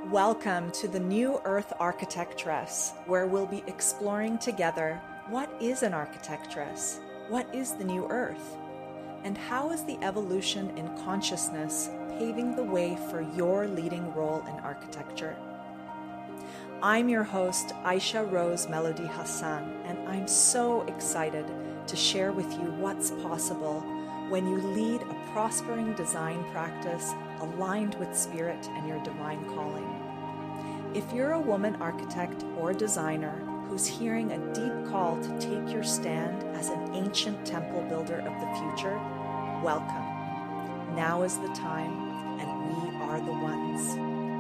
Welcome to the New Earth Architectress, where we'll be exploring together what is an architectress, what is the New Earth, and how is the evolution in consciousness paving the way for your leading role in architecture. I'm your host, Aisha Rose Melody Hassan, and I'm so excited to share with you what's possible when you lead a prospering design practice aligned with spirit and your divine calling. If you're a woman architect or designer who's hearing a deep call to take your stand as an ancient temple builder of the future, welcome. Now is the time, and we are the ones.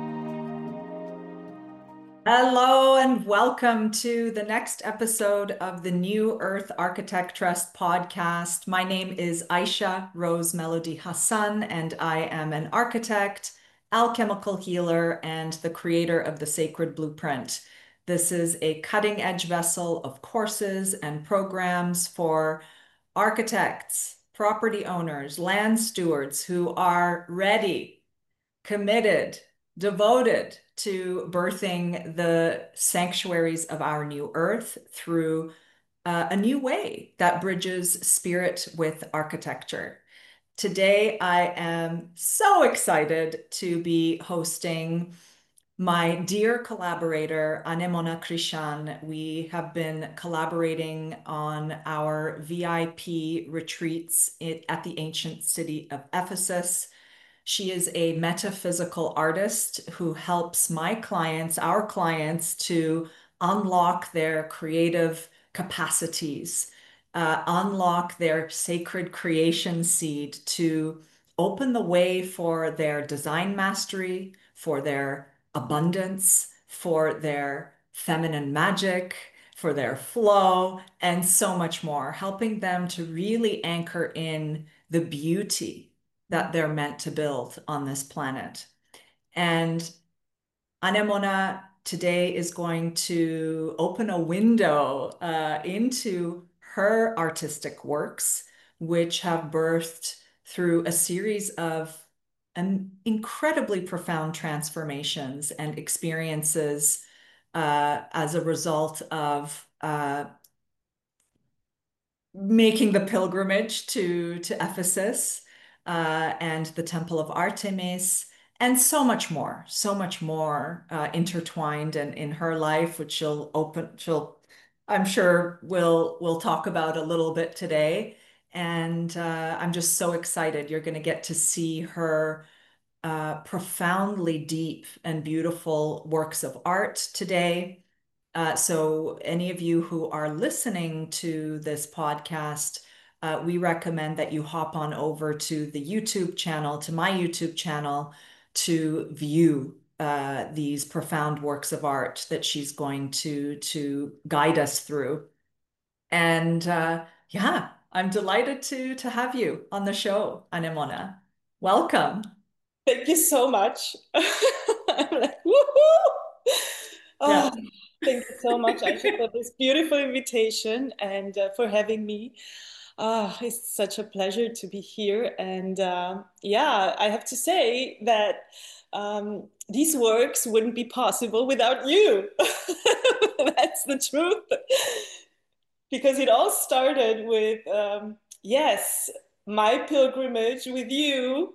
Hello and welcome to the next episode of the New Earth Architectress podcast. My name is Aisha Rose Melody Hassan, and I am an architect, alchemical healer, and the creator of the Sacred Blueprint. This is a cutting-edge vessel of courses and programs for architects, property owners, land stewards who are ready, committed, devoted to birthing the sanctuaries of our new earth through a new way that bridges spirit with architecture. Today, I am so excited to be hosting my dear collaborator, Anemona Krishan. We have been collaborating on our VIP retreats at the ancient city of Ephesus. She is a metaphysical artist who helps my clients, our clients, to unlock their creative capacities, unlock their sacred creation seed to open the way for their design mastery, for their abundance, for their feminine magic, for their flow, and so much more, helping them to really anchor in the beauty that they're meant to build on this planet. And Anemona today is going to open a window into her artistic works, which have birthed through a series of incredibly profound transformations and experiences as a result of making the pilgrimage to Ephesus and the Temple of Artemis, and so much more intertwined and in her life, which I'm sure we'll talk about a little bit today. And I'm just so excited. You're going to get to see her profoundly deep and beautiful works of art today. So any of you who are listening to this podcast, we recommend that you hop on over to the YouTube channel, to my YouTube channel, to view these profound works of art that she's going to guide us through. And yeah, I'm delighted to have you on the show, Anemona. Welcome. Thank you so much. I'm like, woohoo! Yeah. Oh, thank you so much, Aisha, for this beautiful invitation and for having me. It's such a pleasure to be here. And yeah, I have to say that these works wouldn't be possible without you. That's the truth. Because it all started with, yes, my pilgrimage with you,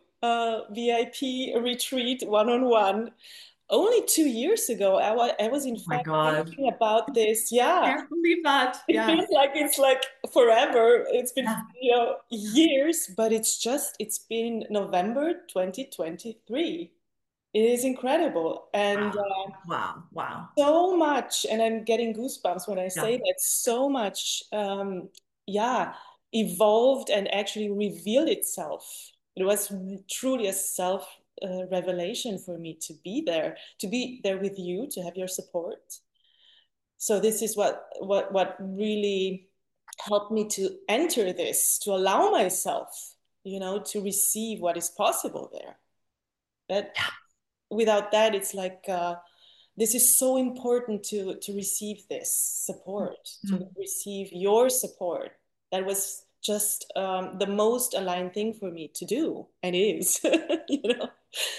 VIP retreat one-on-one. Only 2 years ago, I was in Oh my fact God. thinking about this. Yeah, Can't believe that. it Yeah. feels like it's like forever. It's been, Yeah. years, but it's been November 2023. It is incredible. And Wow. Wow. Wow. so much, and I'm getting goosebumps when I Yeah. say that, so much, yeah, evolved and actually revealed itself. It was truly a self revelation for me to be there with you, to have your support. So this is what really helped me to enter this, to allow myself, to receive what is possible there. That without that, it's like this is so important to receive this support, to Mm. receive your support. That was just the most aligned thing for me to do, and is, you know.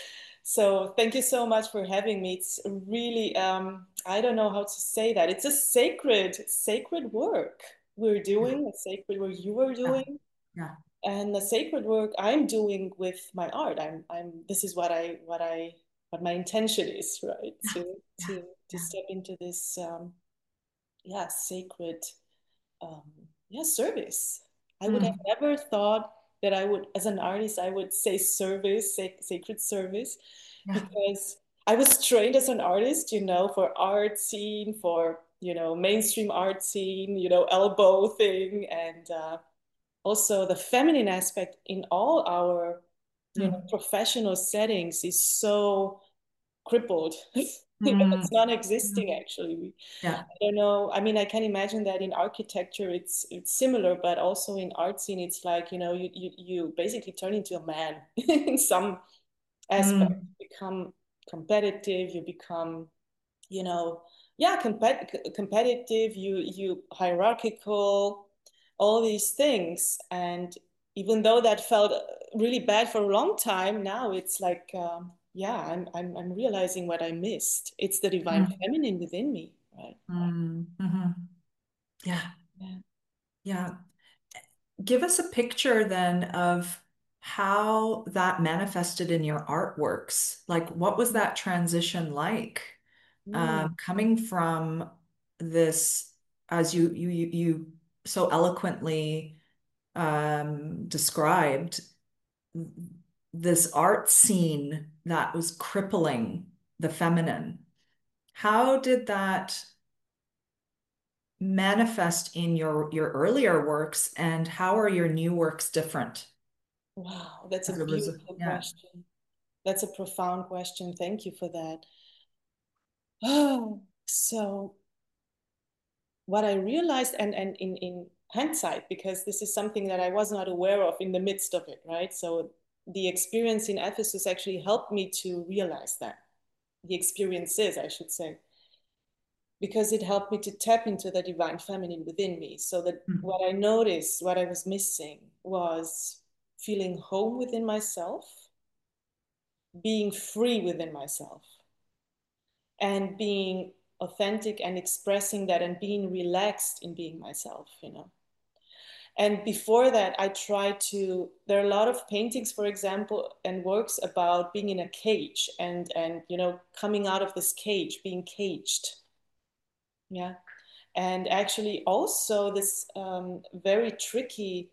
So thank you so much for having me. It's really, I don't know how to say that. It's a sacred work we're Yeah, doing, a sacred work you are yeah, doing, yeah, and the sacred work I'm doing with my art. This is what my intention is, right? yeah, To step into this, yeah, sacred, um, yeah, service. I would have mm, never thought that I would, as an artist, I would say service, sacred service, yeah, because I was trained as an artist, for art scene, for, mainstream art scene, elbow thing, and also the feminine aspect in all our, mm, professional settings is so crippled. mm, It's non-existing mm, actually. yeah, I don't know. I mean, I can imagine that in architecture it's similar, but also in art scene, it's like, you basically turn into a man in some aspect. mm, You become competitive, you become, you know, yeah, competitive, you hierarchical, all these things. And even though that felt really bad for a long time, now it's like, yeah, I'm realizing what I missed. It's the divine mm, feminine within me, right? mm, mhm. Yeah, Yeah. yeah. Give us a picture then of how that manifested in your artworks. Like, what was that transition like? Mm. Coming from this, as you so eloquently described, this art scene that was crippling the feminine. How did that manifest in your earlier works, and how are your new works different Wow, that's a as a result? beautiful Yeah. question. That's a profound question. Thank you for that. Oh, so what I realized, and in hindsight, because this is something that I was not aware of in the midst of it, right? So the experience in Ephesus actually helped me to realize that. The experiences, I should say, because it helped me to tap into the divine feminine within me. So that Mm. what I noticed, what I was missing was feeling home within myself, being free within myself, and being authentic and expressing that and being relaxed in being myself. And before that, I tried to, there are a lot of paintings, for example, and works about being in a cage and coming out of this cage, being caged. Yeah. And actually also this very tricky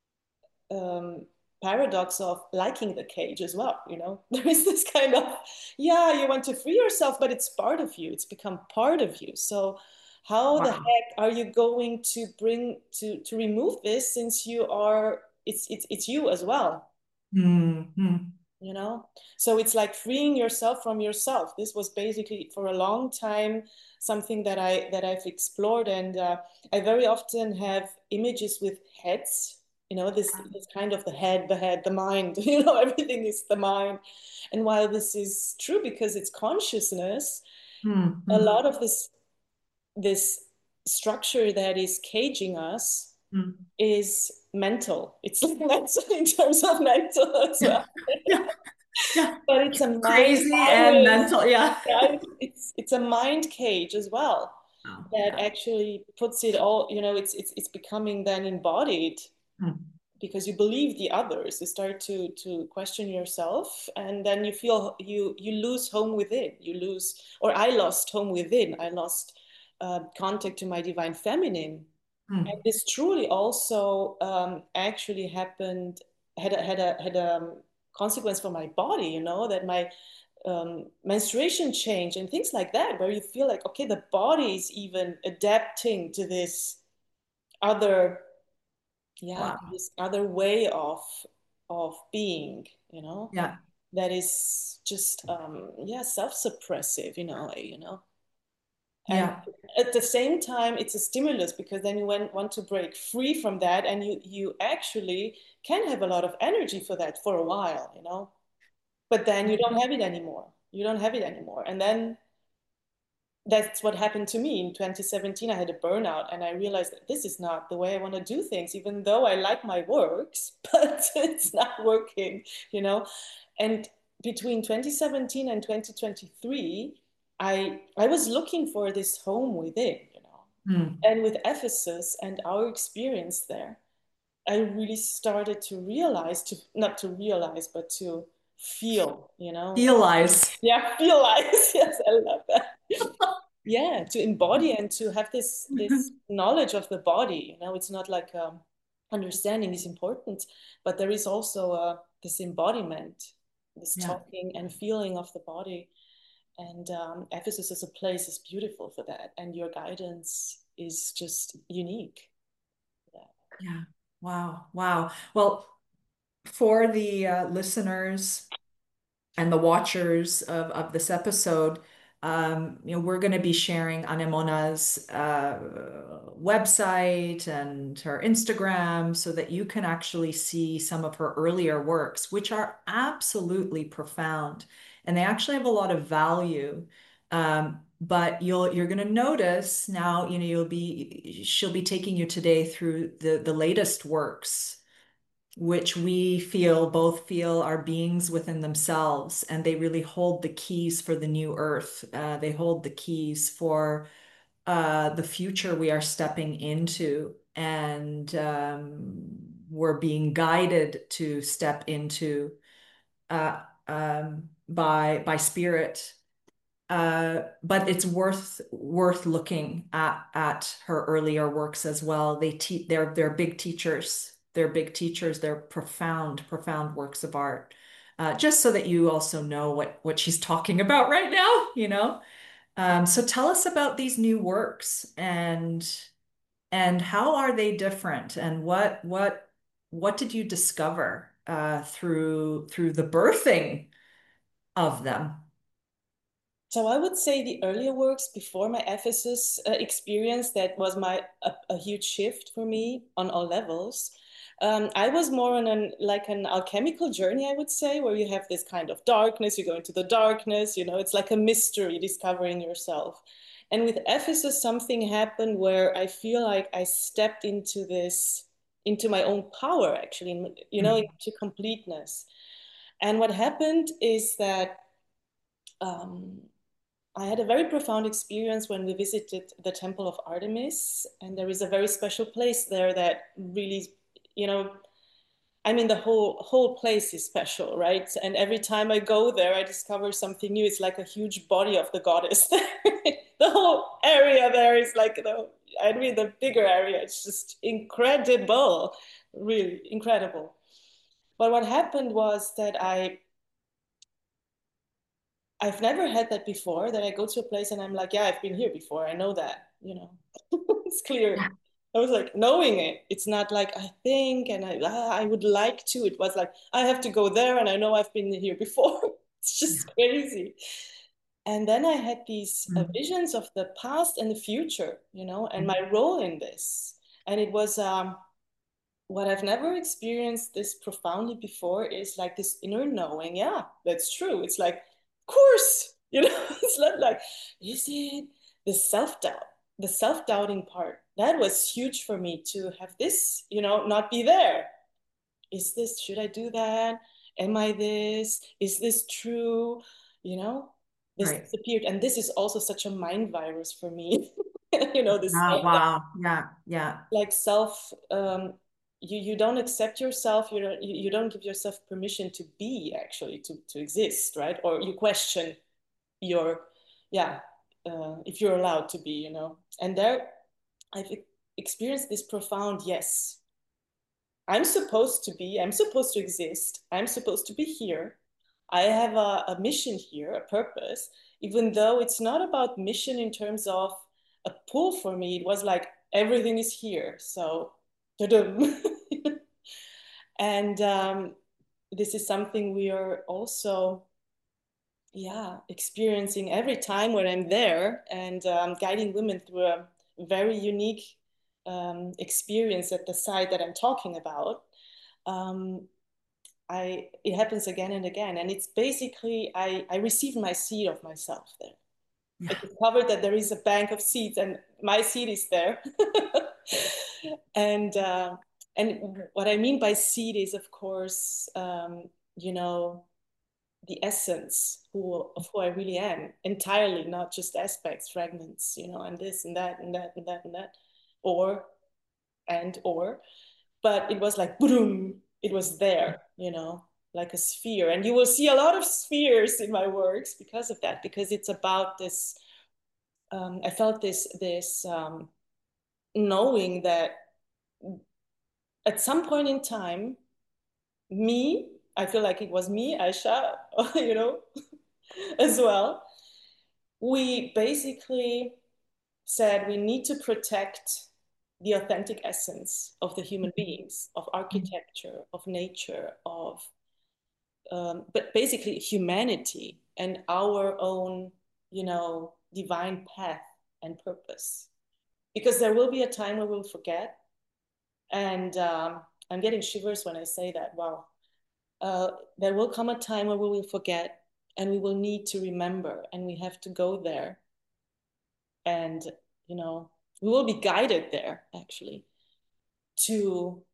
um, paradox of liking the cage as well. There is this kind of, yeah, you want to free yourself, but it's part of you, it's become part of you. So how the Wow. heck are you going to bring to remove this, since you are, it's you as well, Mm-hmm. you know? So it's like freeing yourself from yourself. This was basically for a long time something that I've explored. And I very often have images with heads, this kind of the mind, everything is the mind. And while this is true because it's consciousness, a Mm-hmm. lot of this structure that is caging us Mm. is mental. It's mental in terms of mental as Yeah. well. Yeah. Yeah. But it's a mind Crazy and virus, mental. Yeah. right? It's a mind cage as well Oh, that yeah. actually puts it all, it's becoming then embodied Mm. because you believe the others. You start to question yourself, and then you feel you lose home within. You lose, or I lost home within. I lost contact to my divine feminine. And Mm. this truly also actually happened, had a consequence for my body, that my menstruation change and things like that, where you feel like, okay, the body is even adapting to this other, yeah, to Wow. this other way of being, Yeah. that is just yeah, self-suppressive and Yeah. at the same time it's a stimulus, because then you want to break free from that, and you actually can have a lot of energy for that for a while. But then you don't have it anymore, and then that's what happened to me in 2017. I had a burnout, and I realized that this is not the way I want to do things, even though I like my works, but it's not working. And between 2017 and 2023, I was looking for this home within, Mm. and with Ephesus and our experience there, I really started to realize, to not to realize, but to feel. Realize. Yeah, realize. Yes, I love that. Yeah, to embody and to have this knowledge of the body. It's not like understanding is important, but there is also this embodiment, this Yeah. talking and feeling of the body. And Ephesus as a place is beautiful for that, and your guidance is just unique. Yeah. Yeah. Wow. Wow. Well, for the listeners and the watchers of this episode, we're going to be sharing Anemona's website and her Instagram so that you can actually see some of her earlier works, which are absolutely profound. And they actually have a lot of value. But you're going to notice now, she'll be taking you today through the latest works which we both feel are beings within themselves, and they really hold the keys for the new earth. They hold the keys for the future we are stepping into, and we're being guided to step into by spirit. But it's worth looking at her earlier works as well. They're big teachers. They're big teachers. They're profound works of art. Just so that you also know what she's talking about right now. So tell us about these new works and how are they different and what did you discover through the birthing of them? So I would say the earlier works before my Ephesus experience, that was a huge shift for me on all levels. I was more on an alchemical journey, I would say, where you have this kind of darkness, you go into the darkness, it's like a mystery discovering yourself. And with Ephesus, something happened where I feel like I stepped into my own power, actually, Mm, into completeness. And what happened is that um, I had a very profound experience when we visited the Temple of Artemis, and there is a very special place there that really, you know, I mean, the whole place is special, right? And every time I go there, I discover something new. It's like a huge body of the goddess there. The whole area there is like the bigger area. It's just incredible, really incredible. But what happened was that I've never had that before, that I go to a place and I'm like, yeah, I've been here before. I know that. It's clear. yeah, I was like knowing it. It's not like I think and I would like to. It was like I have to go there and I know I've been here before. It's yeah. just crazy. And then I had these Mm, visions of the past and the future, and mm, my role in this. And it was what I've never experienced this profoundly before is like this inner knowing. Yeah, that's true. It's like, of course, it's not like, is it the self-doubt, the self-doubting part? That was huge for me to have this, not be there. Is this, should I do that? Am I this? Is this true? You know, this right. disappeared. And this is also such a mind virus for me. This Ah, wow. Yeah, yeah. like self you don't accept yourself, you don't give yourself permission to be, actually, to exist, right? Or you question your, yeah, if you're allowed to be. And there I've experienced this profound, yes, I'm supposed to exist, I'm supposed to be here, I have a mission here, a purpose, even though it's not about mission in terms of a pull for me. It was like everything is here. So, and this is something we are also, yeah, experiencing every time when I'm there and guiding women through a very unique experience at the site that I'm talking about. Um, it happens again and again, and it's basically I received my seed of myself there. I Yeah. discovered that there is a bank of seeds, and my seed is there. and and what I mean by seed is, of course, you know, the essence of who I really am entirely, not just aspects, fragments, and this and that and that and that and that, or or, but it was like boom, it was there, like a sphere. And you will see a lot of spheres in my works because of that, because it's about this. I felt this knowing that at some point in time, I feel like it was me, Aisha, as well. We basically said we need to protect the authentic essence of the human beings, of architecture, of nature, but basically humanity and our own, divine path and purpose. Because there will be a time where we'll forget. And I'm getting shivers when I say that. Wow. There will come a time where we will forget and we will need to remember, and we have to go there. And, we will be guided there actually to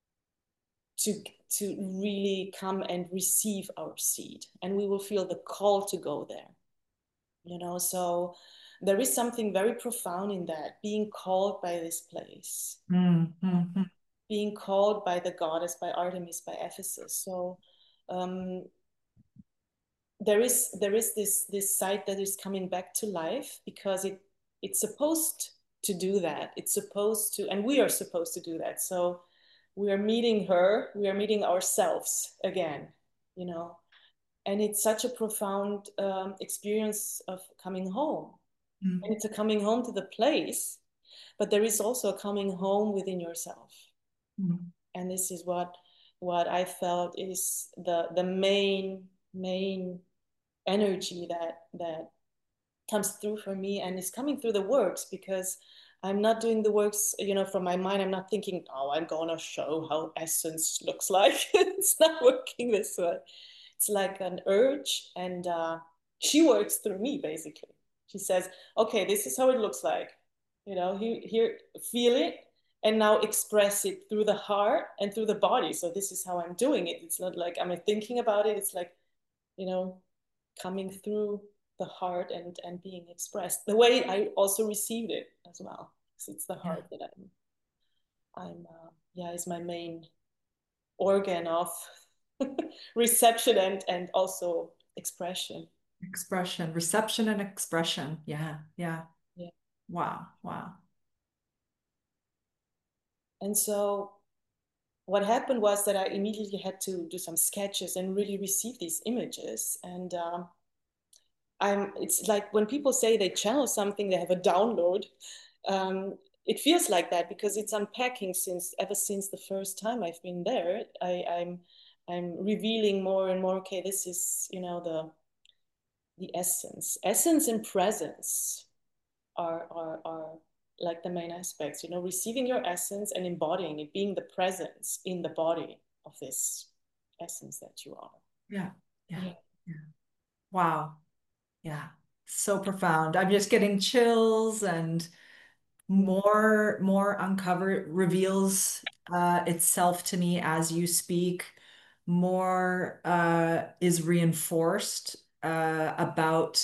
to to really come and receive our seed, and we will feel the call to go there, so there is something very profound in that, being called by this place, Mm-hmm. being called by the goddess, by Artemis, by Ephesus. So um, there is this site that is coming back to life, because it's supposed to do that. It's supposed to, and we are supposed to do that. So we are meeting her, we are meeting ourselves again, you know. And it's such a profound experience of coming home. Mm-hmm. And it's a coming home to the place, but there is also a coming home within yourself. And this is what I felt is the main energy that comes through for me, and is coming through the works, because I'm not doing the works, from my mind. I'm not thinking, oh, I'm gonna show how essence looks like. It's not working this way. It's like an urge, and she works through me basically. She says, okay, this is how it looks like. Here, feel it, and now express it through the heart and through the body. So this is how I'm doing it. It's not like I'm thinking about it. It's like, you know, coming through the heart and being expressed the way I also received it as well. So it's the Yeah. heart that I'm yeah, is my main organ of reception and also expression. Expression, reception and expression. Yeah, yeah. Yeah. Wow, wow. And so what happened was that I immediately had to do some sketches and really receive these images. And it's like when people say they channel something, they have a download. Um, it feels like that, because it's unpacking ever since the first time I've been there. I'm revealing more and more. Okay, this is, the essence and presence are like the main aspects. Receiving your essence and embodying it, being the presence in the body of this essence that you are. Yeah, yeah, Yeah. yeah. Wow. Yeah. So profound. I'm just getting chills, and more uncover reveals itself to me as you speak. More is reinforced about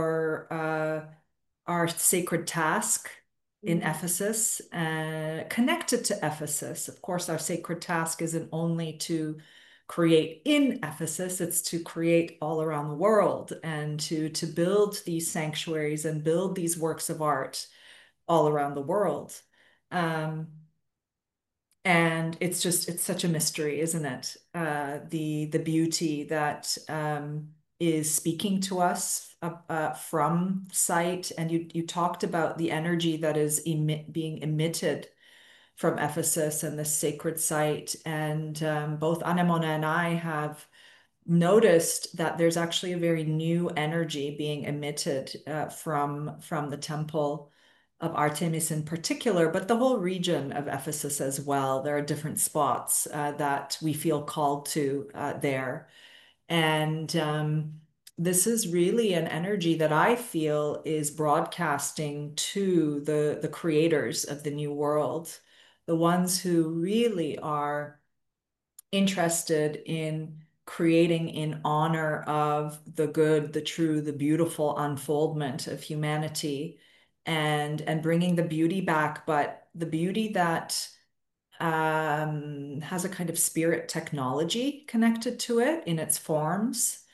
our sacred task in Mm. Ephesus, connected to Ephesus. Of course, our sacred task isn't only to create in Ephesus, it's to create all around the world, and to build these sanctuaries and build these works of art all around the world. Um, and it's such a mystery, isn't it? The beauty that is speaking to us from sight. And you talked about the energy that is being emitted from Ephesus and the sacred site. And both Anemone and I have noticed that there's actually a very new energy being emitted from the temple of Artemis in particular, but the whole region of Ephesus as well. There are different spots that we feel called to there. And this is really an energy that I feel is broadcasting to the creators of the new world, the ones who really are interested in creating in honor of the good, the true, the beautiful unfoldment of humanity, and bringing the beauty back, but the beauty that has a kind of spirit technology connected to it in its forms,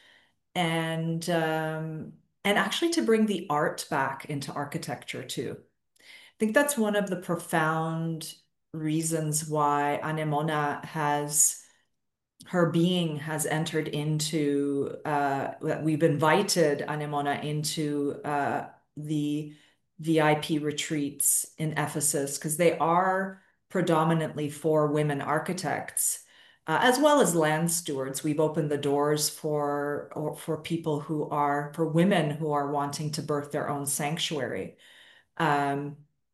and actually to bring the art back into architecture too. I think that's one of the profound reasons why Anemona has her being has entered into we've invited Anemona into the VIP retreats in Ephesus because they are predominantly for women architects. As well as land stewards, we've opened the doors for people who are for women who are wanting to birth their own sanctuary. Um,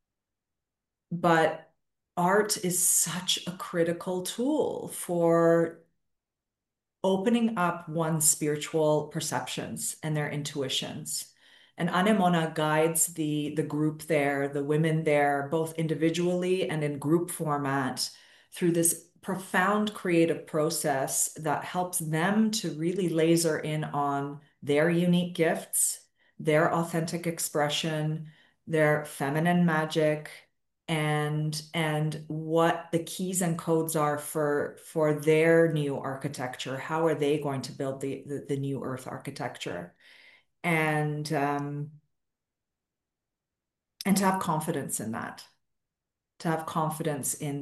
but art is such a critical tool for opening up one's spiritual perceptions and their intuitions. And Anemona guides the group there, the women there, both individually and in group format, through this profound creative process that helps them to really laser in on their unique gifts, their authentic expression, their feminine magic, and what the keys and codes are for their new architecture. How are they going to build the new Earth architecture? And and to have confidence in that, to have confidence in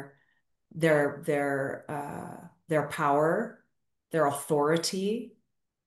their power, their authority,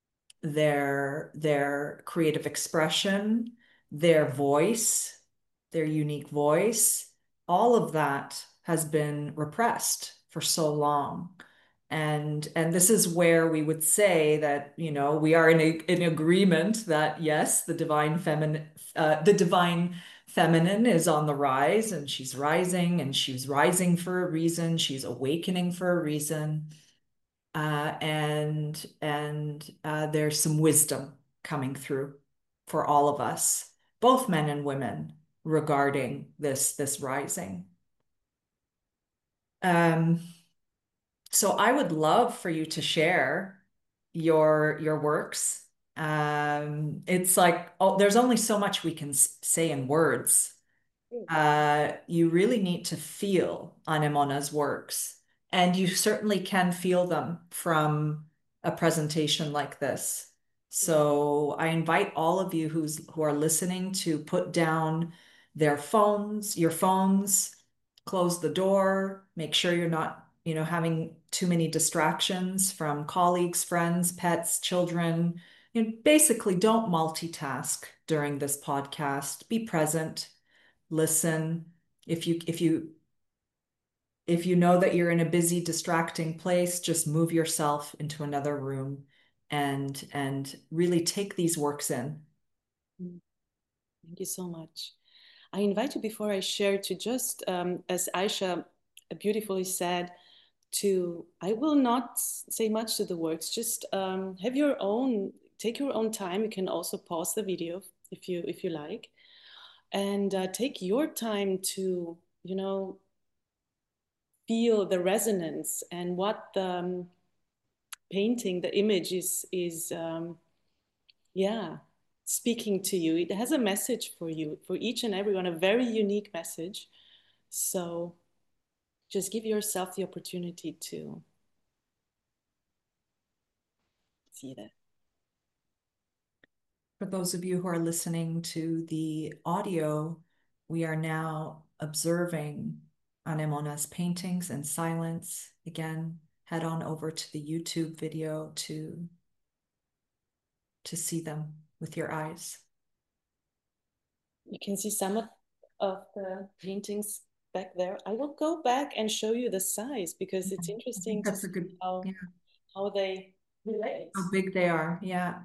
their creative expression, their voice, their unique voice, all of that has been repressed for so long. And this is where we would say that, we are in agreement that yes, the divine feminine is on the rise, and she's rising for a reason, she's awakening for a reason. And there's some wisdom coming through for all of us, both men and women, regarding this rising. Um, so I would love for you to share your works. It's like, oh, there's only so much we can say in words. You really need to feel Anemona's works, and you certainly can feel them from a presentation like this. So I invite all of you who are listening to put down your phones, close the door, make sure you're not, having too many distractions from colleagues, friends, pets, children. Basically, don't multitask during this podcast. Be present, listen. If you know that you're in a busy, distracting place, just move yourself into another room and really take these works in. Thank you so much. I invite you, before I share, to just, as Aisha beautifully said, I will not say much to the works, just take your own time. You can also pause the video if you like, and take your time to, feel the resonance and what the painting, the image yeah, speaking to you. It has a message for you, for each and everyone, a very unique message. So just give yourself the opportunity to see that. For those of you who are listening to the audio, we are now observing Anemona's paintings in silence. Again, head on over to the YouTube video to see them with your eyes. You can see some of the paintings back there. I will go back and show you the size, because it's interesting to That's a see good, yeah, how they relate. how big they are. Yeah.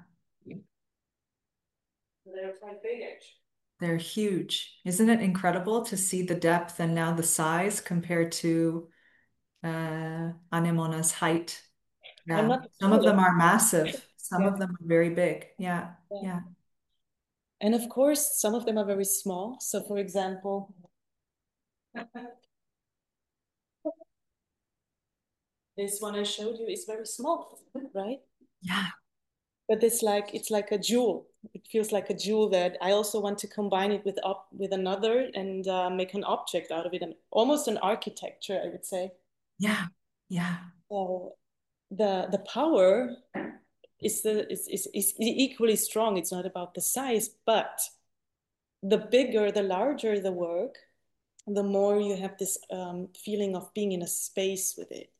They're quite big, actually. They're huge. Isn't it incredible to see the depth and now the size compared to Anemona's height? I'm Yeah. not Some of sure. them are massive. Some Yeah. of them are very big. Yeah. Yeah. Yeah. And of course, some of them are very small. So, for example, This one I showed you is very small, right? Yeah. But it's like a jewel. It feels like a jewel that I also want to combine it with another and make an object out of it, and almost an architecture, I would say. Yeah. Yeah. So the power is equally strong. It's not about the size, but the bigger, the larger the work, the more you have this feeling of being in a space with it.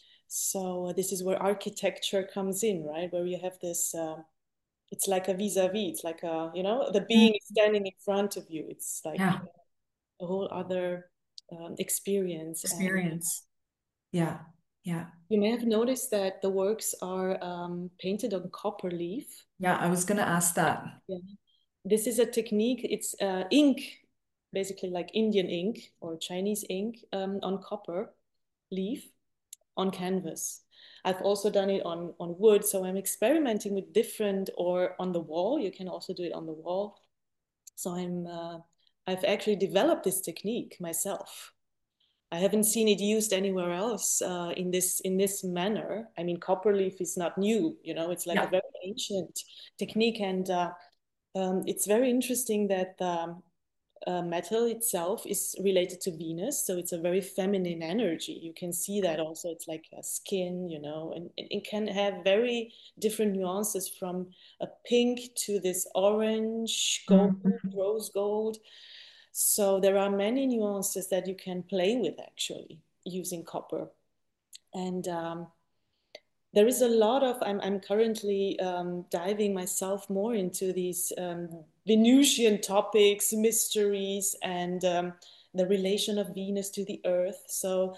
So this is where architecture comes in, right? Where you have this, it's like a vis-a-vis. It's like a, the Mm. being is standing in front of you. It's like Yeah. a whole other experience. And Experience. Yeah. Yeah. you may have noticed that the works are painted on copper leaf. Yeah. I was gonna ask that. Yeah. This is a technique. It's ink, basically like Indian ink or Chinese ink on copper leaf on canvas. I've also done it on wood, so I'm experimenting with different, or on the wall. You can also do it on the wall. So I've actually developed this technique myself. I haven't seen it used anywhere else in this manner. I mean, copper leaf is not new, it's like a Yeah. very ancient technique, and it's very interesting that metal itself is related to Venus, so it's a very feminine energy. You can see that also. It's like a skin, and it can have very different nuances from a pink to this orange, gold, Mhm. rose gold. So there are many nuances that you can play with actually using copper. And there is a lot of I'm currently diving myself more into these Venusian topics, mysteries, and the relation of Venus to the Earth. So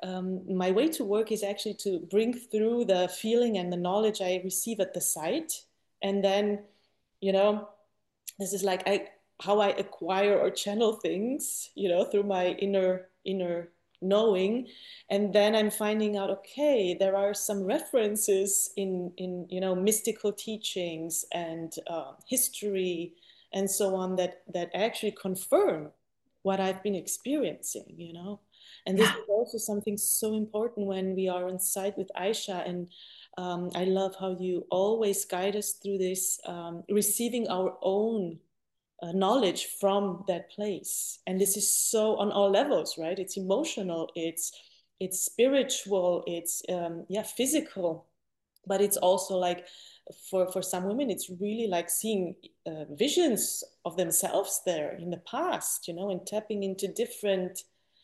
my way to work is actually to bring through the feeling and the knowledge I receive at the site, and then you know this is like I how I acquire or channel things, through my inner knowing, and then I'm finding out, okay, there are some references in mystical teachings and history and so on that actually confirm what I've been experiencing. And this Yeah. is also something so important when we are on site with Aisha. And I love how you always guide us through this, receiving our own knowledge from that place. And this is so on all levels, right? It's emotional, it's spiritual, it's yeah, physical, but it's also like for some women, it's really like seeing visions of themselves there in the past, and tapping into different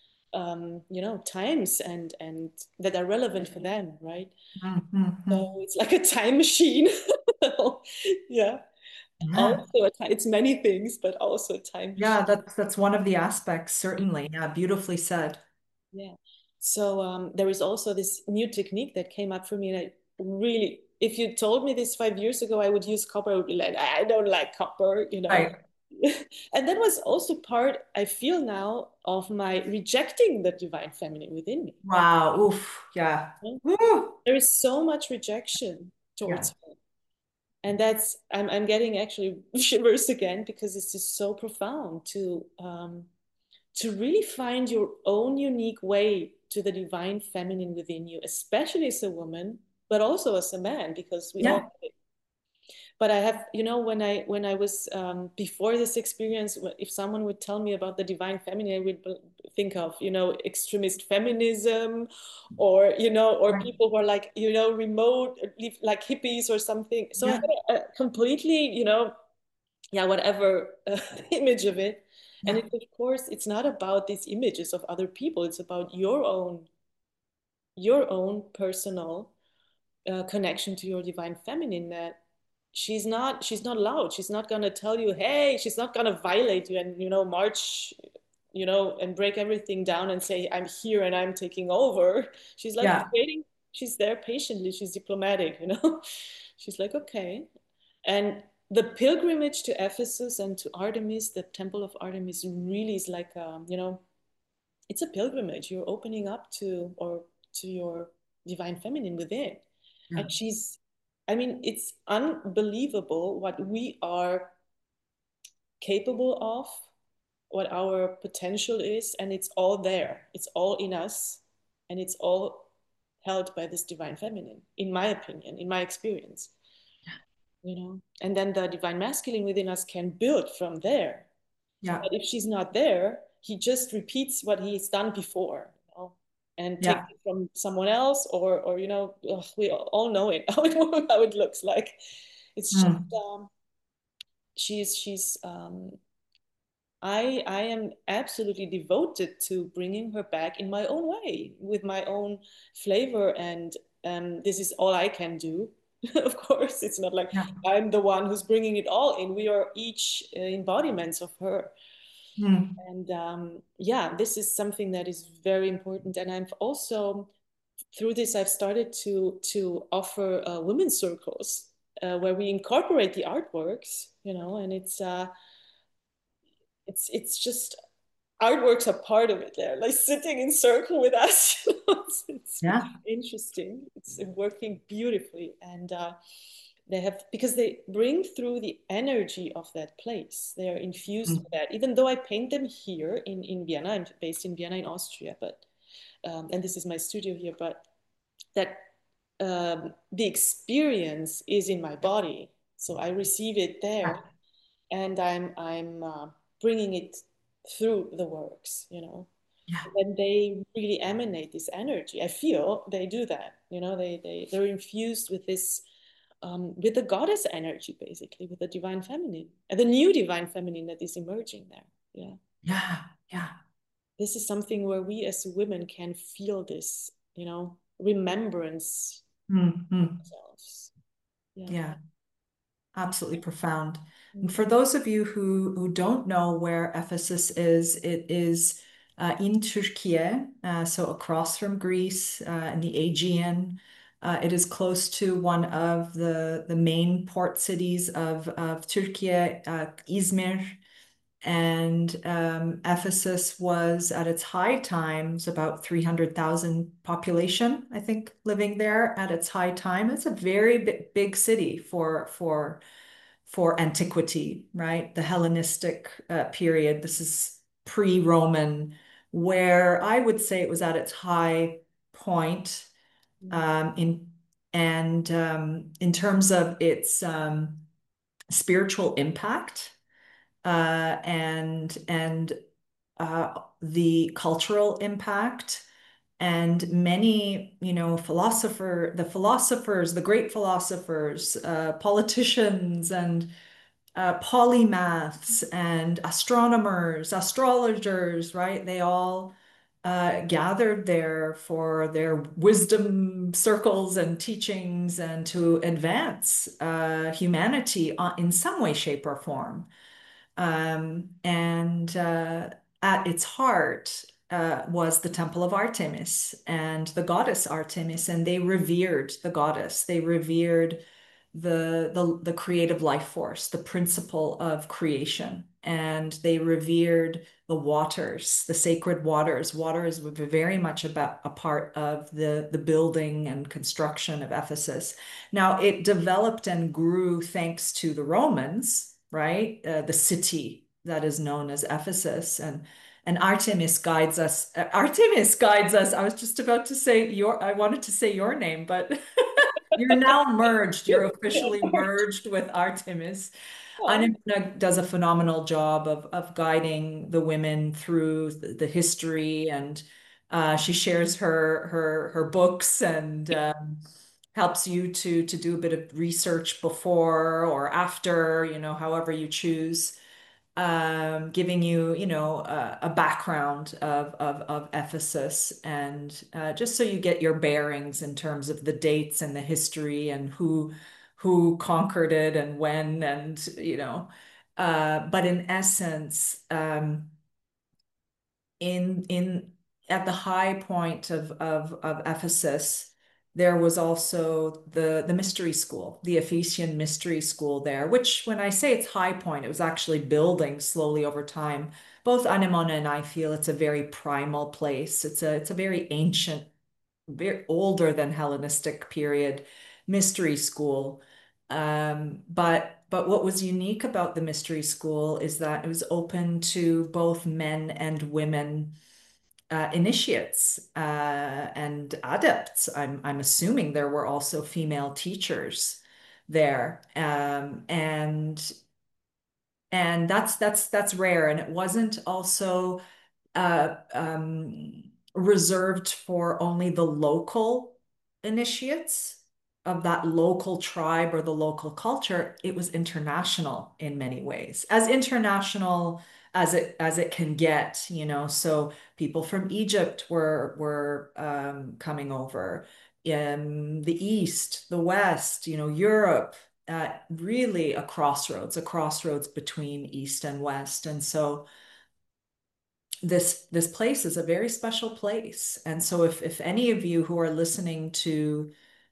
times and that are relevant for them, right? So Mhm. it's like a time machine. Yeah. Yeah. Also, it's many things, but also a time Yeah, machine. that's one of the aspects, certainly. Yeah, beautifully said. Yeah. So there is also this new technique that came up for me, and I really, if you told me this 5 years ago, I would use copper. I would be like, I don't like copper. Right. And that was also part, I feel now, of my rejecting the divine feminine within me. Wow. Oof. Yeah. Woo. There is so much rejection Yeah. towards her. And I'm getting actually shivers again because this is so profound to really find your own unique way to the divine feminine within you, especially as a woman, but also as a man, because we all Yeah. have it. But I have, when I was before this experience, if someone would tell me about the divine feminine, I would think of, extremist feminism, or or Right. people who are like, remote, like hippies or something. So I Yeah. had a completely, yeah, whatever image of it. And Yeah. of course, it's not about these images of other people. It's about your own personal connection to your divine feminine, that she's not loud. She's not going to tell you, hey, she's not going to violate you and march, and break everything down and say, I'm here and I'm taking over. She's like Yeah. waiting. She's there patiently. She's diplomatic. She's like, okay. And the pilgrimage to Ephesus and to Artemis, the temple of Artemis, really is like, it's a pilgrimage. You're opening up to your divine feminine within. Yeah. And I mean, it's unbelievable what we are capable of, what our potential is, and it's all there. It's all in us, and it's all held by this divine feminine, in my opinion, in my experience, you know. And then the divine masculine within us can build from there. Yeah. But if she's not there, he just repeats what he's done before, you know, and takes Yeah. it from someone else, or you know, ugh, we all know it how it looks like. It's just Mm. she's I am absolutely devoted to bringing her back in my own way, with my own flavor, and this is all I can do. Of course, it's not like Yeah. I'm the one who's bringing it all in. We are each embodiments of her. Mm. And yeah, this is something that is very important. And I've also, through this, I've started to offer women's circles where we incorporate the artworks, you know, and it's just artworks are part of it. They're like sitting in circle with us. It's really Yeah. interesting. It's working beautifully, and they have, because they bring through the energy of that place. They are infused Mm. with that. Even though I paint them here in Vienna, I'm based in Vienna in Austria, but and this is my studio here, but that the experience is in my body, so I receive it there, Yeah. and I'm bringing it through the works, you know. Yeah. And they really emanate this energy. I feel they do that, you know. They're infused with this, with the goddess energy, basically, with the divine feminine and the new divine feminine that is emerging there. Yeah, Yeah. Yeah. this is something where we as women can feel this, you know, remembrance Mm. Mm. ourselves. Yeah. Yeah. Absolutely profound. And Mm. for those of you who don't know where Ephesus is, it is in Turkey, so across from Greece, in the Aegean. It is close to one of the main port cities of Turkey, Izmir. And Ephesus was at its high times about 300,000 population, I think, living there at its high time. It's a very big city for antiquity, right? The Hellenistic period. This is pre-Roman, where I would say it was at its high point Mm. in in terms of its spiritual impact and the cultural impact. And many, the philosophers, the great philosophers, politicians, and polymaths, and astronomers, astrologers, right? They all gathered there for their wisdom circles and teachings and to advance humanity in some way, shape, or form. And at its heart was the Temple of Artemis and the goddess Artemis, and they revered the goddess. They revered the creative life force, the principle of creation, and they revered the waters, the sacred waters. Water is very much about a part of the building and construction of Ephesus. Now, it developed and grew thanks to the Romans, right? The city that is known as Ephesus, and Artemis guides us. Artemis guides us. I was just about to say I wanted to say your name, but you're now merged. You're officially merged with Artemis. Oh, Anna does a phenomenal job of guiding the women through the history, and she shares her books and helps you to do a bit of research before or after, however you choose, giving you, a background of Ephesus, and just so you get your bearings in terms of the dates and the history and who conquered it and when, and but in essence, in at the high point of Ephesus, there was also the mystery school, the Ephesian mystery school there, which when I say it's high point, it was actually building slowly over time. Both Anemona and I feel it's a very primal place. It's a very ancient, very older than Hellenistic period mystery school. But what was unique about the mystery school is that it was open to both men and women, initiates and adepts. I'm assuming there were also female teachers there, and that's rare. And it wasn't also uh, um, reserved for only the local initiates of that local tribe or the local culture. It was international in many ways, as international as it can get, you know. So people from Egypt were coming over, in the East, the West, you know, Europe. Really a crossroads between East and West. And so this place is a very special place. And so if any of you who are listening to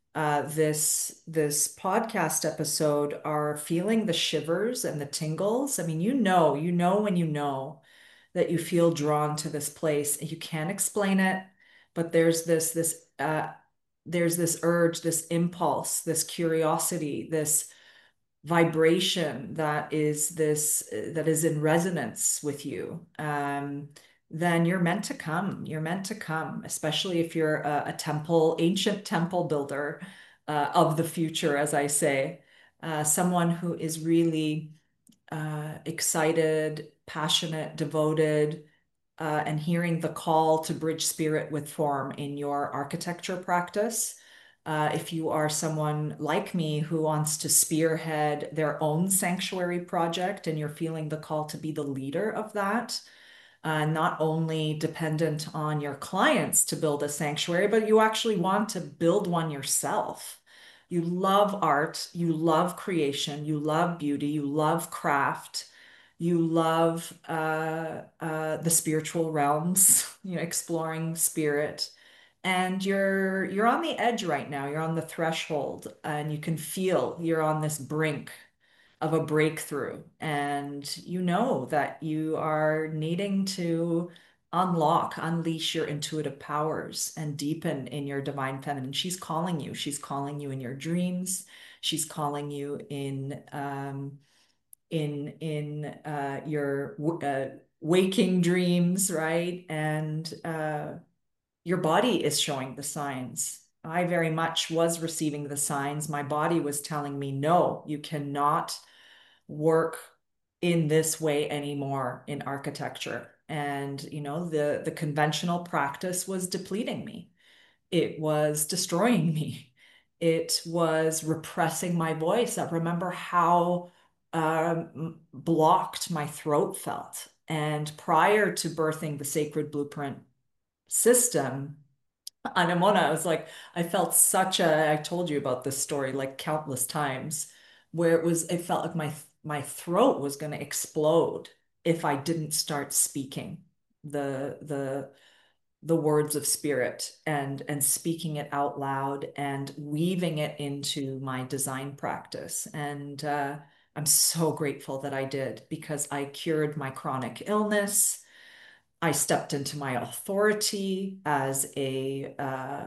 this podcast episode are feeling the shivers and the tingles, I mean, you know when you know that you feel drawn to this place. You can't explain it, but there's this urge, this impulse, this curiosity, this vibration that is in resonance with you, then you're meant to come. You're meant to come, especially if you're a temple, ancient temple builder of the future, as I say, someone who is really excited, passionate, devoted, and hearing the call to bridge spirit with form in your architecture practice. If you are someone like me who wants to spearhead their own sanctuary project and you're feeling the call to be the leader of that, not only dependent on your clients to build a sanctuary, but you actually want to build one yourself. You love art, you love creation, you love beauty, you love craft, you love the spiritual realms, you know, exploring spirit. And you're on the edge right now. You're on the threshold, and you can feel you're on this brink of a breakthrough. And you know that you are needing to unleash your intuitive powers and deepen in your divine feminine. She's calling you. She's calling you in your dreams. She's calling you in your waking dreams, right? And your body is showing the signs. I very much was receiving the signs. My body was telling me, no, you cannot work in this way anymore in architecture. And, you know, the conventional practice was depleting me. It was destroying me. It was repressing my voice. I remember how blocked my throat felt. And prior to birthing the Sacred Blueprint system, Anemona, I was like, I felt I told you about this story like countless times, where it felt like my throat was going to explode if I didn't start speaking the the the words of spirit and speaking it out loud and weaving it into my design practice. And I'm so grateful that I did, because I cured my chronic illness. I stepped into my authority as a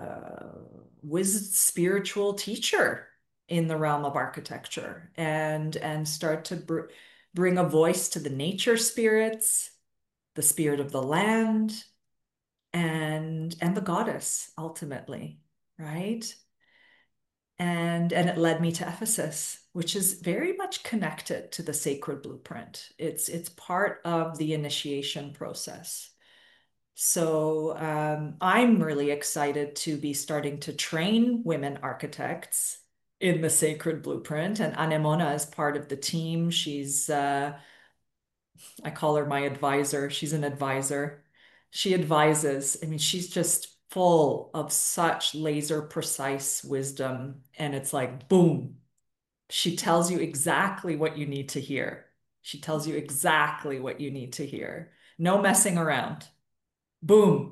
spiritual teacher in the realm of architecture, and start to bring a voice to the nature spirits, the spirit of the land, and the goddess ultimately, right? And it led me to Ephesus, which is very much connected to the sacred blueprint. It's part of the initiation process. So I'm really excited to be starting to train women architects in the Sacred Blueprint. And Anemona is part of the team. I call her my advisor. She's an advisor. She advises. I mean, she's just full of such laser precise wisdom. And it's like, boom, she tells you exactly what you need to hear. She tells you exactly what you need to hear. No messing around. Boom.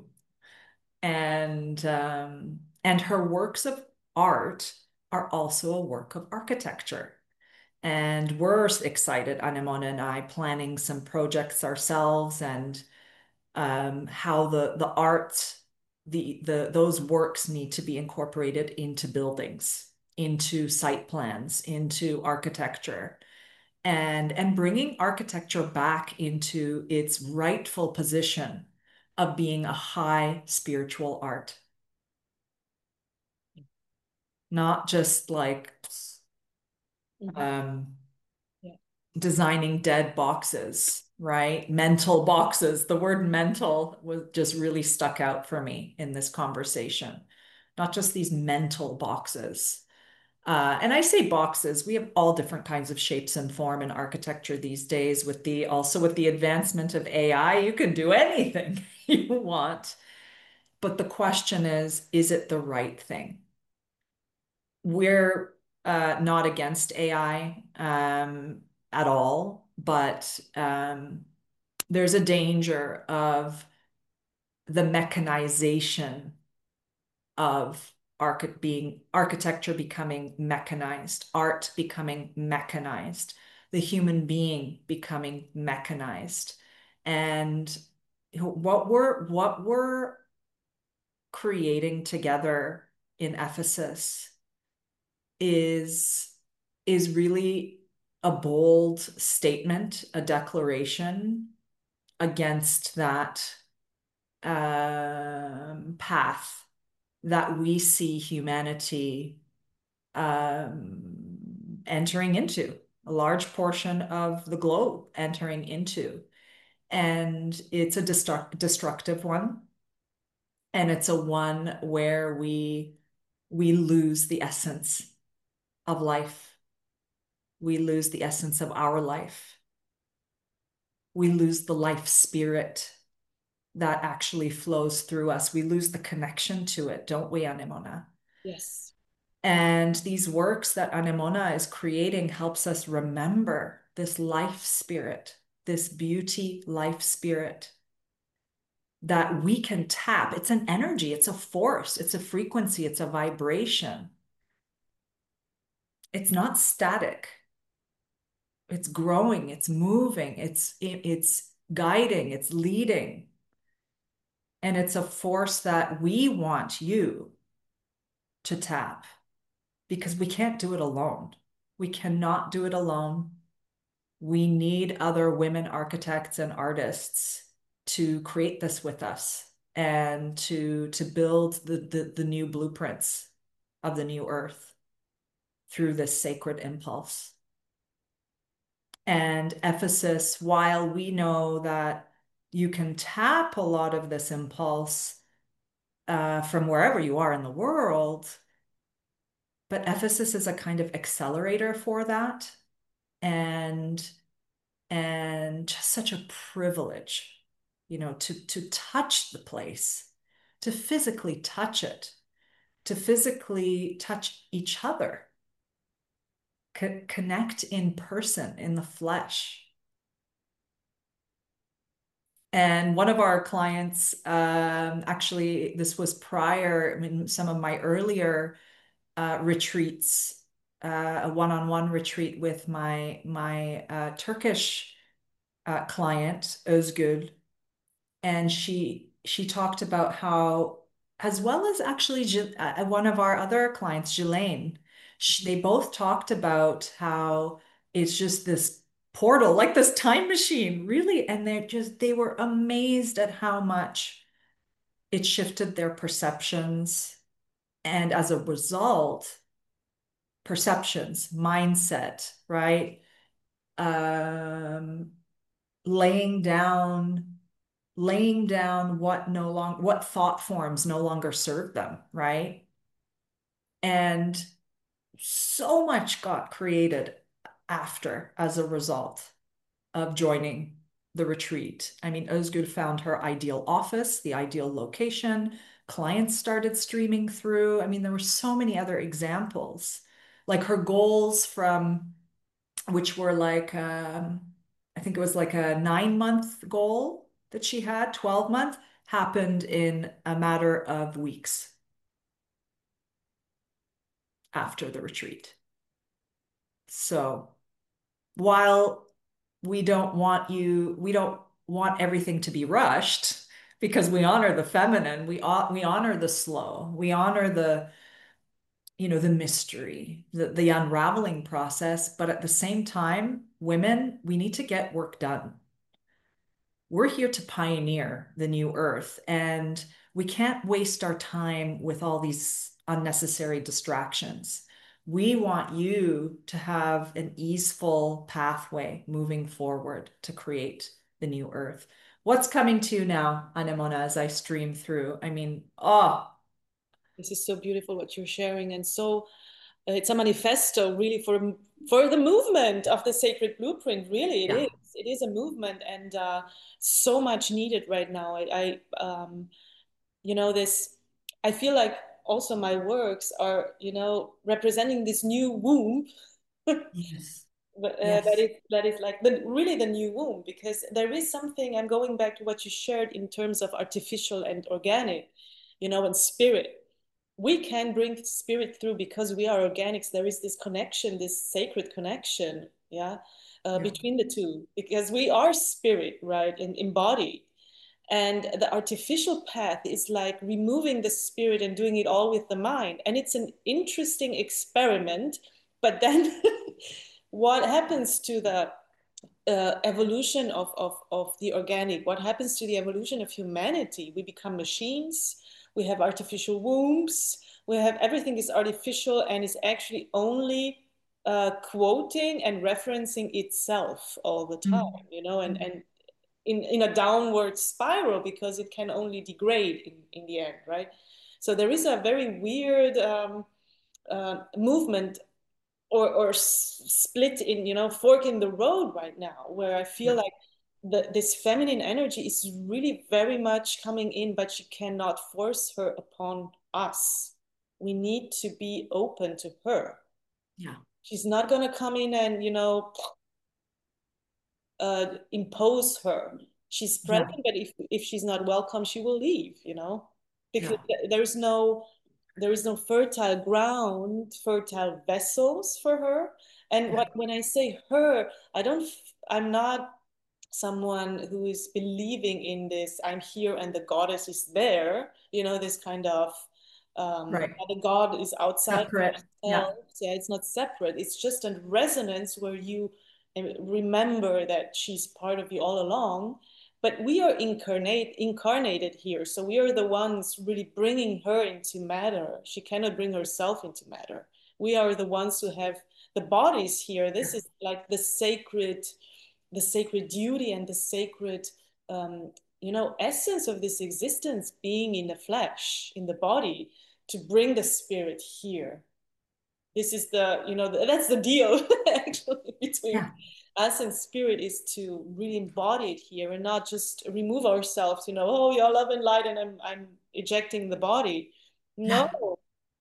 And her works of art are also a work of architecture. And we're excited, Anemona and I, planning some projects ourselves, and how the art, those works need to be incorporated into buildings, into site plans, into architecture, and bringing architecture back into its rightful position of being a high spiritual art, not just like Mhm. um, Yeah. designing dead boxes, right? Mental boxes. The word mental was just really stuck out for me in this conversation. Not just these mental boxes. And I say boxes, we have all different kinds of shapes and form in architecture these days with the also with the advancement of AI, you can do anything you want. But the question is it the right thing? We're not against AI at all, but there's a danger of the mechanization of architecture becoming mechanized, art becoming mechanized, the human being becoming mechanized. And what we're creating together in Ephesus is is really a bold statement, a declaration against that path that we see humanity entering into, a large portion of the globe entering into. And it's a destructive one. And it's a one where we lose the essence of life. We lose the essence of our life. We lose the life spirit that actually flows through us. We lose the connection to it, don't we, Anemona? Yes. And these works that Anemona is creating helps us remember this life spirit, this beauty life spirit that we can tap. It's an energy, it's a force, it's a frequency, it's a vibration. It's not static. It's growing, it's moving, it's guiding, it's leading. And it's a force that we want you to tap because we can't do it alone. We cannot do it alone. We need other women architects and artists to create this with us and to build the new blueprints of the new earth through this sacred impulse. And Ephesus, while we know that you can tap a lot of this impulse from wherever you are in the world, but Ephesus is a kind of accelerator for that. And just such a privilege, to touch the place, to physically touch it, to physically touch each other, connect in person, in the flesh. And one of our clients, actually, this was prior, I mean, some of my earlier retreats, a one-on-one retreat with my Turkish client, Özgül, and she talked about how, as well as actually one of our other clients, Jelaine, they both talked about how it's just this portal, like this time machine, really, and they were amazed at how much it shifted their perceptions, and as a result, perceptions, mindset, right? Um, laying down what thought forms no longer serve them, right? And so much got created after as a result of joining the retreat. I mean, Özgür found her ideal office, the ideal location. Clients started streaming through. I mean, there were so many other examples. Like her goals from which were like I think it was like a 9 month goal that she had, 12 month, happened in a matter of weeks after the retreat. So while we don't want everything to be rushed because we honor the feminine, we honor the slow, we honor the mystery, the unraveling process. But at the same time, women, we need to get work done. we're here to pioneer the new earth, and we can't waste our time with all these unnecessary distractions. We want you to have an easeful pathway moving forward to create the new earth. What's coming to you now, Anemona, as I stream through? I mean, oh, This is so beautiful what you're sharing, and so it's a manifesto really for the movement of the sacred blueprint. Really, it yeah. is. It is a movement, and so much needed right now. This. I feel like also my works are, representing this new womb. Yes. That Yes. is like the really the new womb, because there is something. I'm going back to what you shared in terms of artificial and organic, and spirit. We can bring spirit through because we are organics. There is this connection, this sacred connection, yeah, Yeah. between the two, because we are spirit, right, and embodied. And the artificial path is like removing the spirit and doing it all with the mind. And it's an interesting experiment. But then what happens to the evolution of the organic? What happens to the evolution of humanity? We become machines. We have artificial wombs. We have everything is artificial and is actually only quoting and referencing itself all the time, Mm. and in a downward spiral, because it can only degrade in the end, right? So there is a very weird movement, or split in, fork in the road right now, where I feel Yeah. like this feminine energy is really very much coming in, but she cannot force her upon us. We need to be open to her. Yeah. She's not going to come in and, impose her. She's Yeah. present, but if she's not welcome, she will leave, because Yeah. there is no fertile ground, fertile vessels for her. And Yeah. when I say her, I'm not someone who is believing in this, I'm here and the goddess is there, this kind of, Right. the god is outside Separate. Yeah. ourselves. Yeah, it's not separate. It's just a resonance where you remember that she's part of you all along. But we are incarnated here, so we are the ones really bringing her into matter. She cannot bring herself into matter. We are the ones who have the bodies here. This is like the sacred duty and the sacred, essence of this existence, being in the flesh, in the body, to bring the spirit here. This is that's the deal actually between Yeah. us and spirit, is to really embody it here and not just remove ourselves, oh, you're love and light and I'm ejecting the body. Yeah. No,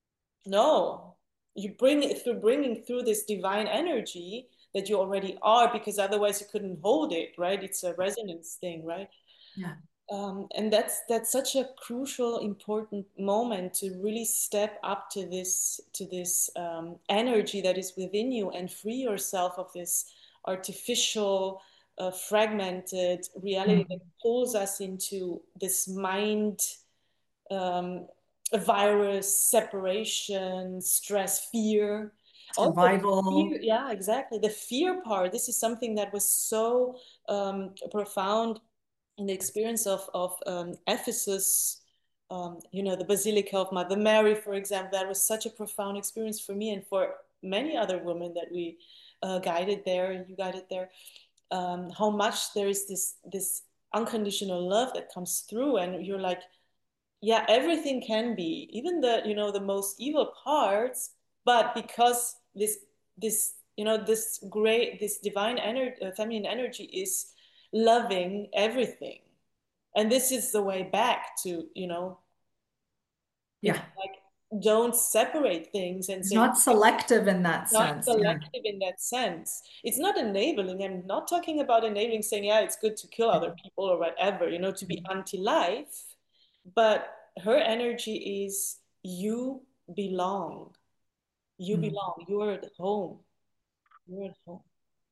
no, you bring it through, bringing through this divine energy that you already are, because otherwise you couldn't hold it, right? It's a resonance thing, right? Yeah. And that's such a crucial, important moment to really step up to this energy that is within you, and free yourself of this artificial, fragmented reality that Mm. pulls us into this mind, um, virus, separation, stress, fear. Also, fear, Survival. yeah, exactly. The fear part. This is something that was so profound in the experience of Ephesus, the Basilica of Mother Mary, for example. That was such a profound experience for me and for many other women that we guided there. You guided there. How much there is this unconditional love that comes through, and you're like, yeah, everything can be, even the most evil parts, but because this divine energy, feminine energy, is loving everything. And this is the way back to, it's Yeah. like, don't separate things and It's say not selective in that not sense. Yeah. selective in that sense. It's not enabling. I'm not talking about enabling, saying, yeah, it's good to kill other people or whatever, to be anti-life. But her energy is, you belong. You Mm. belong. You're at home. You're at home.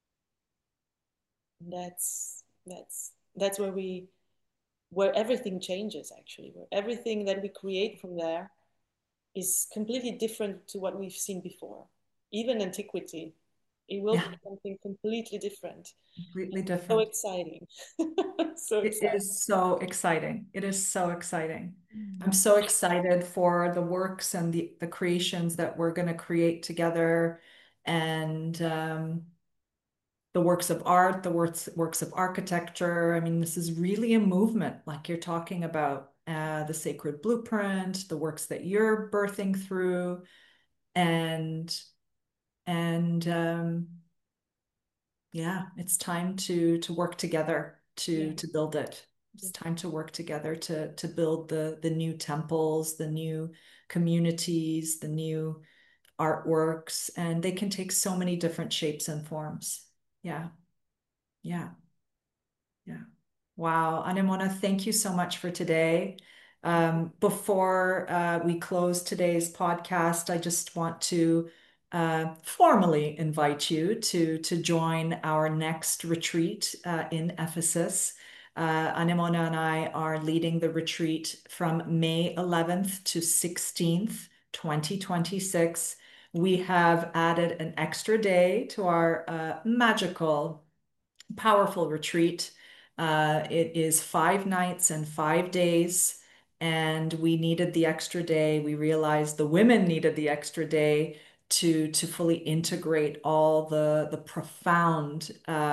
And that's where everything changes, actually, where everything that we create from there is completely different to what we've seen before, even antiquity. It will Yeah, be something completely different. completely So different. exciting. So It exciting. is so exciting. It is so exciting. I'm Mm. so excited for the works and the creations that we're going to create together, and the works of art, the works of architecture. I mean, this is really a movement, like you're talking about, the sacred blueprint, the works that you're birthing through, and and yeah, it's time to work together Yeah. to build it. It's time to work together to build the new temples, the new communities, the new artworks, and they can take so many different shapes and forms. Yeah, yeah. Yeah. Wow. Anemona, thank you so much for today. Before we close today's podcast, I just want to formally invite you to join our next retreat in Ephesus. Anemona and I are leading the retreat from May 11th to 16th, 2026. We have added an extra day to our magical powerful retreat. It is 5 nights and 5 days, and we needed the extra day. We realized the women needed the extra day to fully integrate all the profound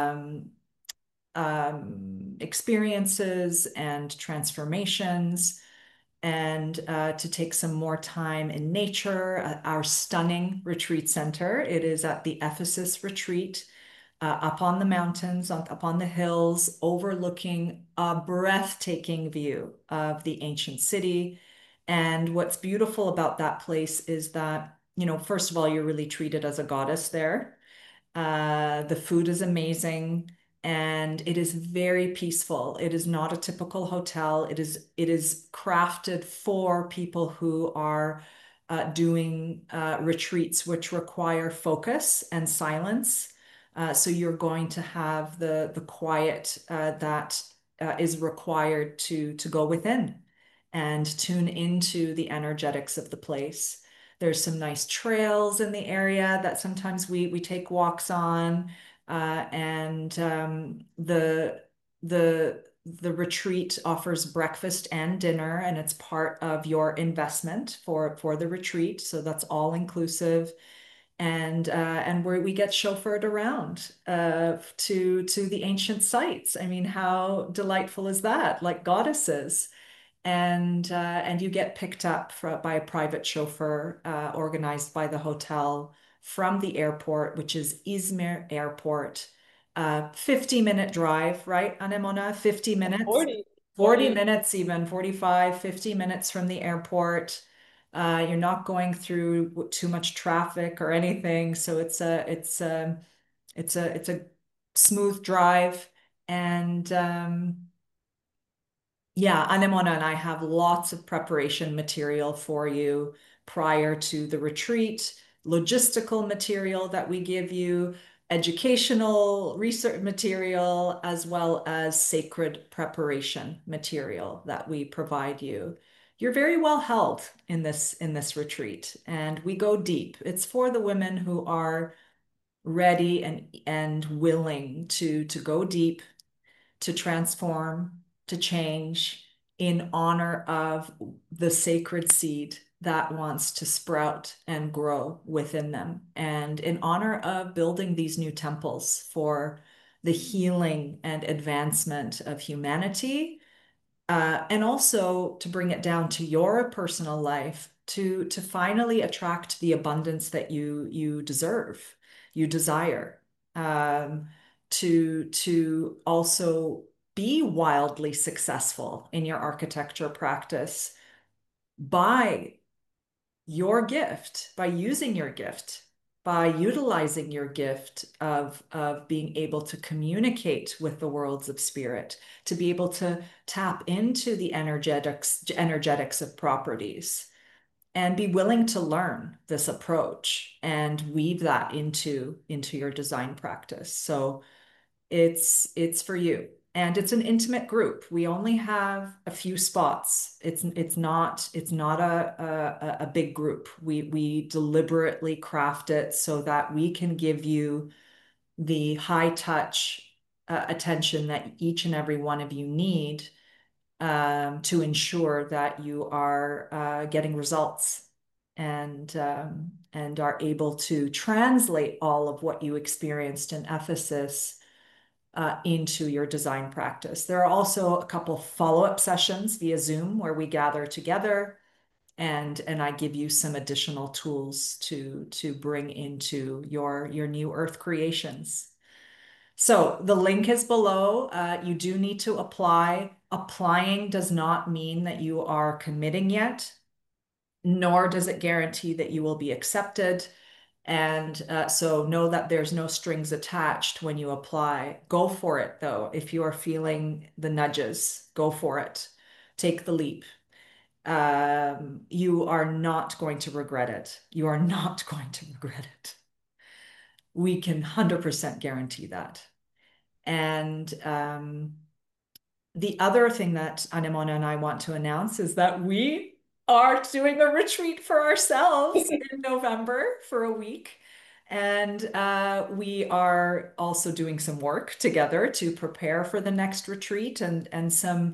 experiences and transformations, and to take some more time in nature at our stunning retreat center. It is at the Ephesus Retreat, up on the mountains, up on the hills, overlooking a breathtaking view of the ancient city. And what's beautiful about that place is that, first of all, you're really treated as a goddess there. The food is amazing and it is very peaceful. It is not a typical hotel. It is crafted for people who are doing retreats which require focus and silence. So you're going to have the quiet that is required to go within and tune into the energetics of the place. There's some nice trails in the area that sometimes we take walks on, and the retreat offers breakfast and dinner, and it's part of your investment for the retreat. So that's all inclusive, and we get chauffeured around to the ancient sites. I mean, how delightful is that? Like goddesses, and you get picked up by a private chauffeur organized by the hotel from the airport, which is Izmir Airport. 50-minute drive, right, Anemona? 50 minutes, 40, 40 40. minutes, even 45, 50 minutes from the airport. You're not going through too much traffic or anything, so it's a smooth drive, and yeah, Anemona and I have lots of preparation material for you prior to the retreat, logistical material that we give you, educational research material, as well as sacred preparation material that we provide you. You're very well held in this retreat, and we go deep. It's for the women who are ready and willing to go deep, to transform, to change in honor of the sacred seed that wants to sprout and grow within them, and in honor of building these new temples for the healing and advancement of humanity, and also to bring it down to your personal life to finally attract the abundance that you deserve, you desire, um, to also be wildly successful in your architecture practice by your gift, by using your gift, by utilizing your gift of being able to communicate with the worlds of spirit, to be able to tap into the energetics of properties, and be willing to learn this approach and weave that into your design practice. So it's for you. and it's an intimate group. We only have a few spots. It's not a big group. We deliberately craft it so that we can give you the high touch attention that each and every one of you need to ensure that you are getting results and are able to translate all of what you experienced in Ephesus into your design practice. There are also a couple follow-up sessions via Zoom where we gather together and I give you some additional tools to bring into your new earth creations. So the link is below. You do need to apply. Applying does not mean that you are committing yet, nor does it guarantee that you will be accepted. And so know that there's no strings attached when you apply. Go for it, though. If you are feeling the nudges, go for it. Take the leap. You are not going to regret it. You are not going to regret it. We can 100% guarantee that. And the other thing that Anemona and I want to announce is that we are doing a retreat for ourselves in November for a week. And we are also doing some work together to prepare for the next retreat and some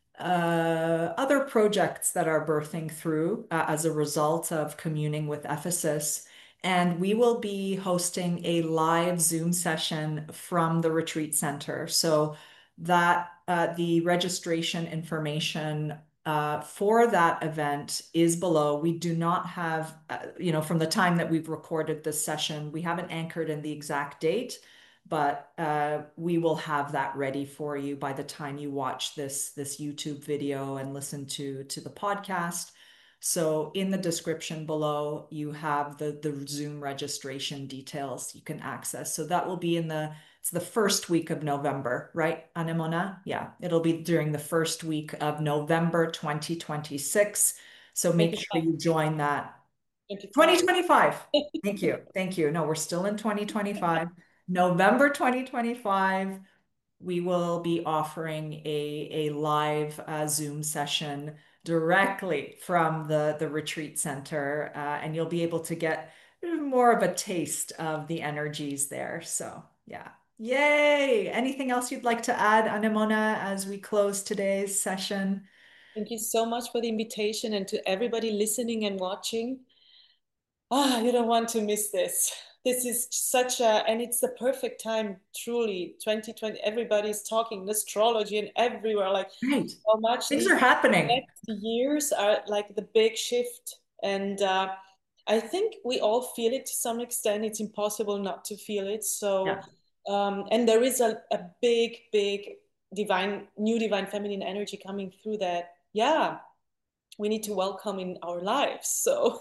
other projects that are birthing through as a result of communing with Ephesus. And we will be hosting a live Zoom session from the retreat center. So that the registration information for that event is below. We do not have, from the time that we've recorded this session, we haven't anchored in the exact date, but we will have that ready for you by the time you watch this YouTube video and listen to the podcast. So in the description below, you have the Zoom registration details you can access. So that will be it's the first week of November, right, Anemona? Yeah, it'll be during the first week of November 2026. So make sure 25. you join that. 25. 2025. Thank you. Thank you. No, we're still in 2025. November 2025, we will be offering a live Zoom session directly from the retreat center, and you'll be able to get more of a taste of the energies there. So, yeah. Yay! Anything else you'd like to add, Anemona, as we close today's session? Thank you so much for the invitation and to everybody listening and watching. Ah, you don't want to miss this. This is and it's the perfect time, truly. 2020, everybody's talking astrology and everywhere, like Right. how much Things these are happening. next years are like the big shift. And I think we all feel it to some extent. It's impossible not to feel it. So, Yeah. and there is a big, big new divine feminine energy coming through that. Yeah, we need to welcome in our lives. So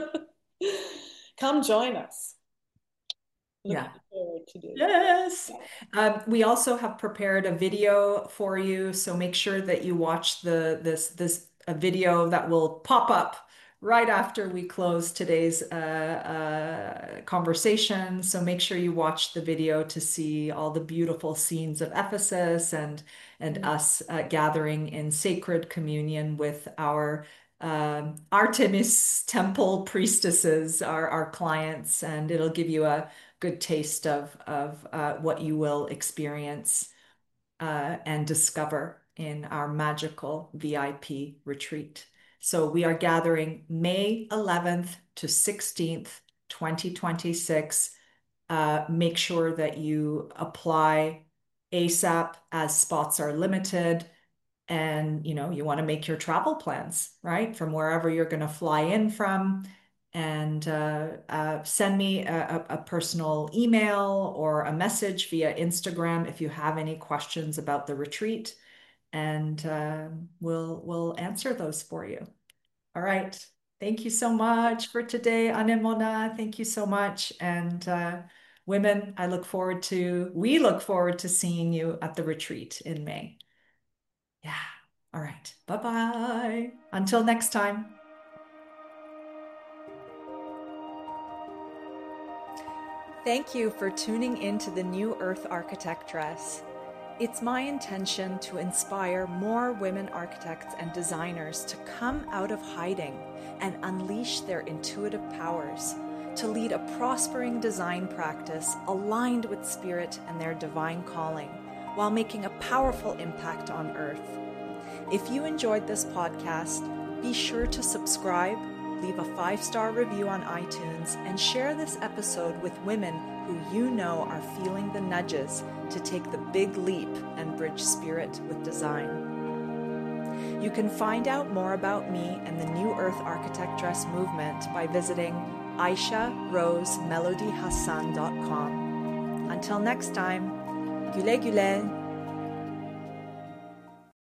come join us. Yeah. Looking forward to this. Yes. We also have prepared a video for you, so make sure that you watch this a video that will pop up right after we close today's conversation. So make sure you watch the video to see all the beautiful scenes of Ephesus and us gathering in sacred communion with our Artemis temple priestesses, our clients, and it'll give you a good taste of what you will experience and discover in our magical VIP retreat. So we are gathering May 11th to 16th, 2026. Make sure that you apply ASAP as spots are limited and you want to make your travel plans, right? From wherever you're going to fly in from and send me a personal email or a message via Instagram if you have any questions about the retreat, and we'll answer those for you. All right. Thank you so much for today, Anemona. Thank you so much. And women, we look forward to seeing you at the retreat in May. Yeah. All right. Bye-bye. Until next time. Thank you for tuning into the New Earth Architectress. It's my intention to inspire more women architects and designers to come out of hiding and unleash their intuitive powers, to lead a prospering design practice aligned with spirit and their divine calling, while making a powerful impact on Earth. If you enjoyed this podcast, be sure to subscribe, leave a 5-star review on iTunes, and share this episode with women who you know are feeling the nudges to take the big leap and bridge spirit with design. You can find out more about me and the New Earth Architectress movement by visiting AishaRoseMelodyHassan.com. Until next time, güle güle.